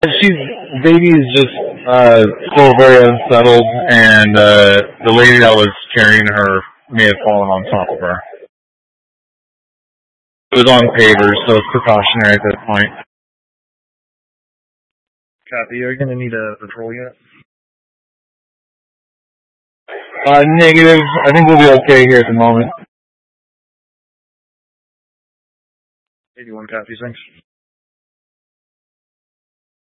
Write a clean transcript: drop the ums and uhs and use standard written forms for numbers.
Baby is just still very unsettled, and the lady that was carrying her may have fallen on top of her. It was on pavers, so it's precautionary at this point. Kathy, are you going to need a patrol yet? Negative. I think we'll be okay here at the moment. 81 Kathy, thanks.